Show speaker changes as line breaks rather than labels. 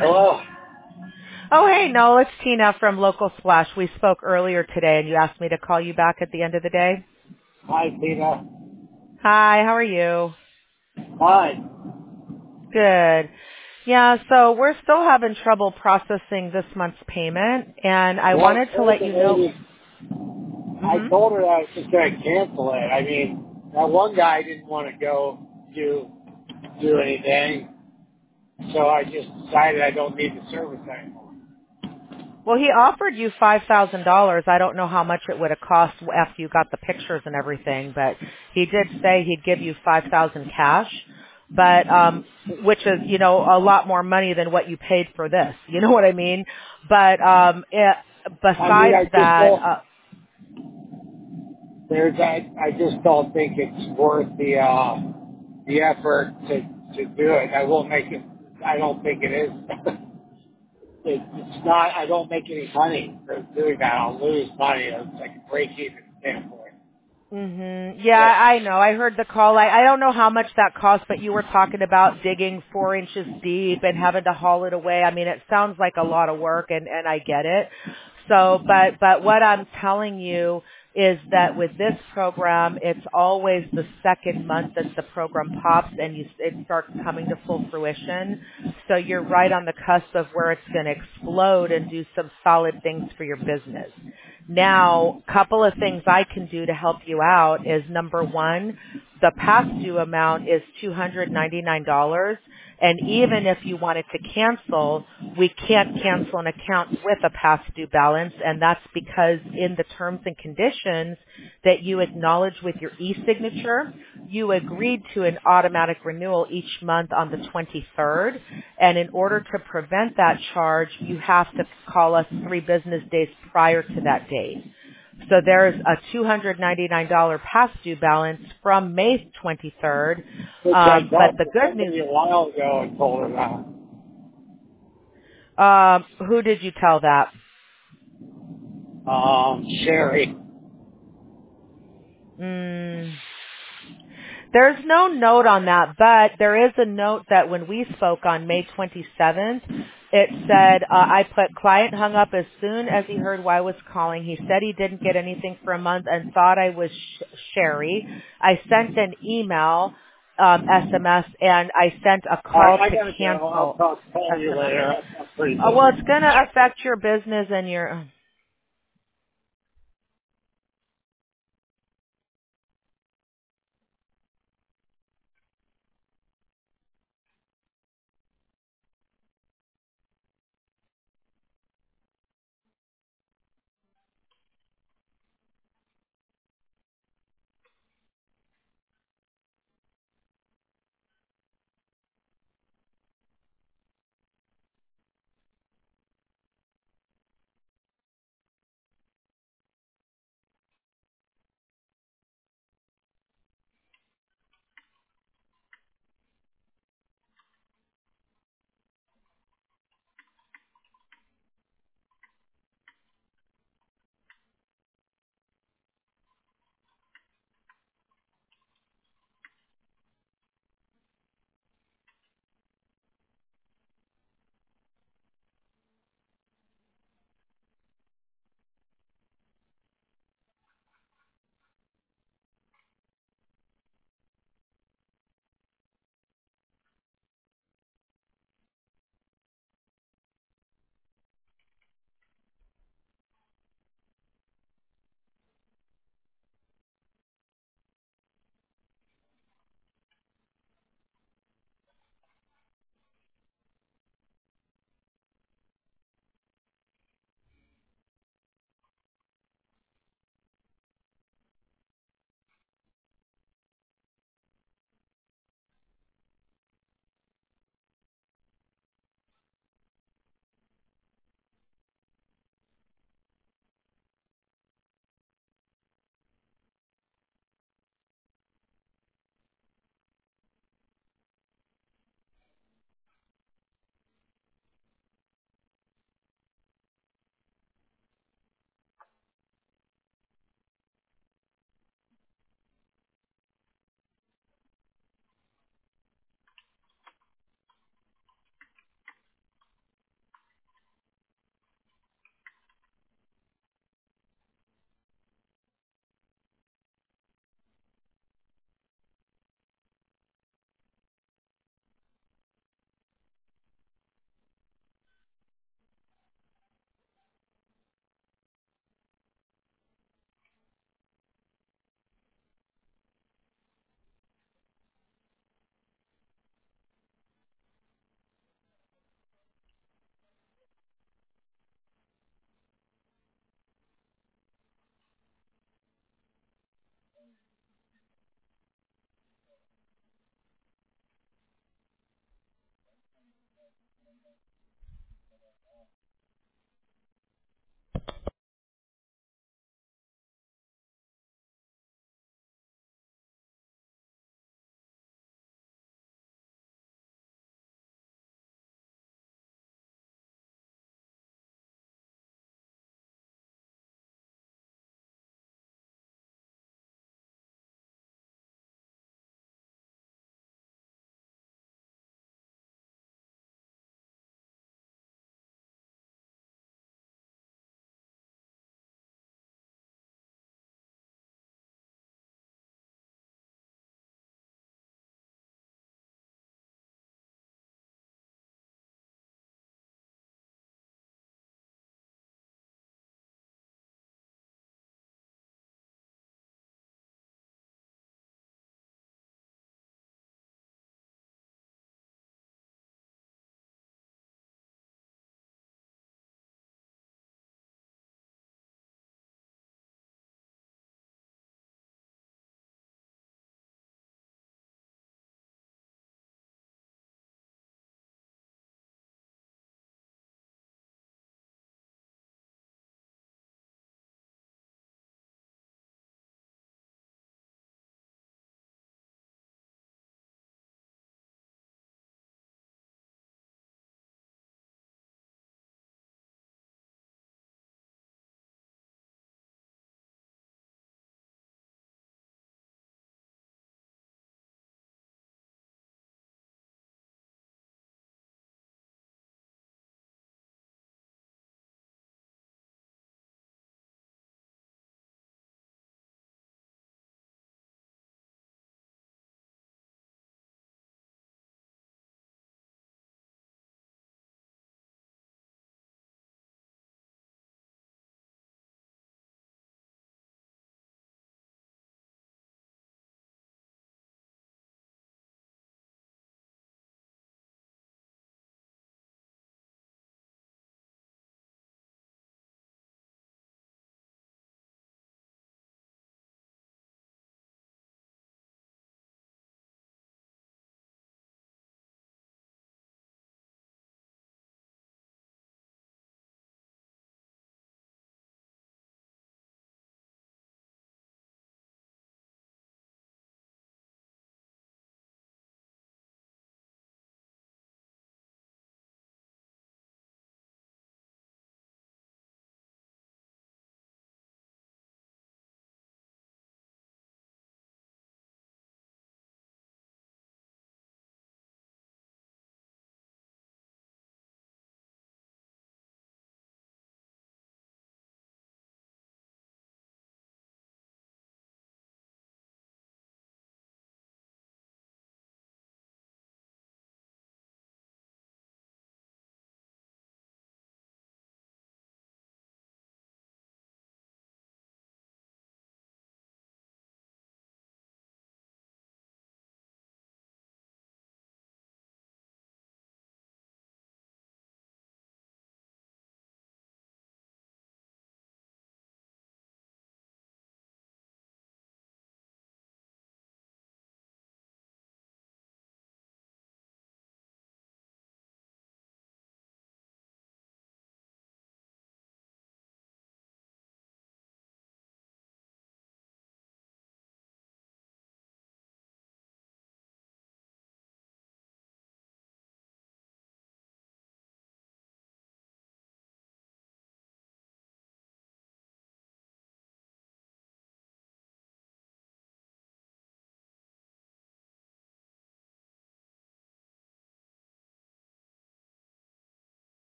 Hello.
Oh, hey, Noel, it's Tina from Local Splash. We spoke earlier today, and you asked me to call you back at the end of the day.
Hi, Tina.
Hi, how are you?
Hi.
Good. Yeah, so we're still having trouble processing this month's payment, and I
Well,
wanted to
told
let
the
you know.
lady, I
hmm
told her I was just going to cancel it. I mean, that one guy didn't want to go do anything, so I just decided I don't need the service anymore.
Well, he offered you $5,000. I don't know how much it would have cost after you got the pictures and everything, but he did say he'd give you $5,000 cash, but which is, a lot more money than what you paid for this. You know what I mean? But
I mean,
besides that,
I just don't think it's worth the effort to do it. I won't make it. I don't think it is. It's not. I don't make any money for doing that. I'll lose money. It's like a break-even standpoint.
Yeah,
So,
I know. I heard the call. I don't know how much that cost, but you were talking about digging 4 inches deep and having to haul it away. I mean, it sounds like a lot of work, and I get it. So, but what I'm telling you is that with this program, it's always the second month that the program pops and it starts coming to full fruition. So you're right on the cusp of where it's going to explode and do some solid things for your business. Now, a couple of things I can do to help you out is number one, the past due amount is $299. And even if you wanted to cancel, we can't cancel an account with a past due balance. And that's because in the terms and conditions that you acknowledge with your e-signature, you agreed to an automatic renewal each month on the 23rd. And in order to prevent that charge, you have to call us 3 business days prior to that date. So there's a $299 past due balance from May 23rd.
which I
But
talked
the
to
good news,
somebody a while ago and told her that.
who did you tell that?
Sherry.
Mm, there's no note on that, but there is a note that when we spoke on May 27th, it said, I put client hung up as soon as he heard why I was calling. He said he didn't get anything for a month and thought I was Sherry. I sent an email, SMS, and I sent a
All right,
call
I
to
gotta go. I'll
cancel
call you
SMS.
later. I'm pretty
Well,
busy.
it's going to affect your business and your